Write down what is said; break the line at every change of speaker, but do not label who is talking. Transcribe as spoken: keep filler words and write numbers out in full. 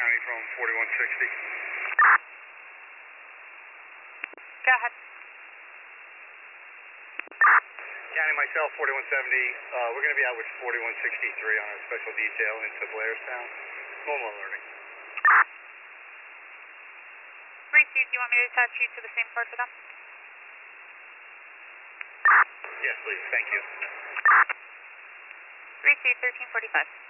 County from forty-one sixty.
Go ahead.
County, myself, forty-one seventy. Uh, we're going to be out with forty-one sixty-three on a special detail into Blairstown. Normal alerting.
Receive, do you want me to attach you to the same card for them?
Yes, please. Thank you.
Receive, thirteen forty-five.